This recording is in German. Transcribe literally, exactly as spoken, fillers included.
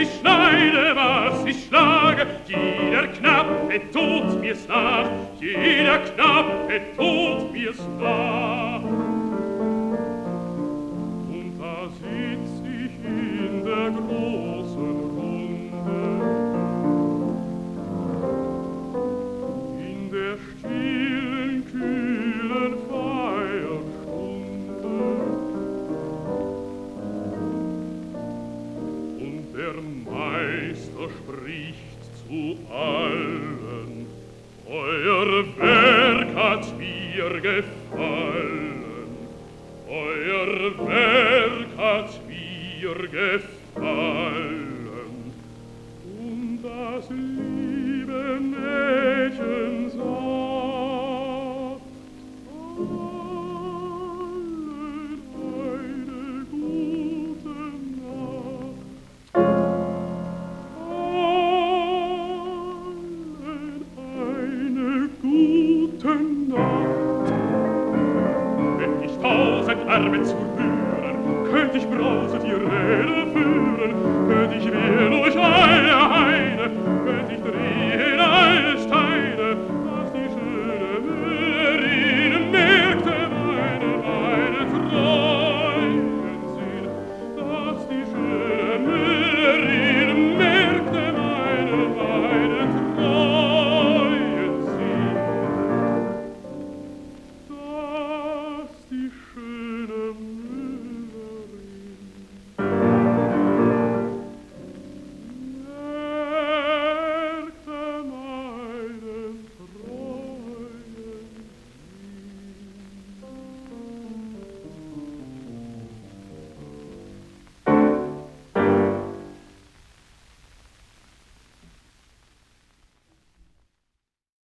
ich schneide, was ich schlage, jeder Knappe tut mir's nach, jeder Knappe tut mir's nach. Und da sitz ich in der großen Runde, in der stillen, kühlen Feierstunde, und der Meister spricht zu allen: Euer Werk hat mir gefallen, euer Werk hat mir gefallen, und das Lied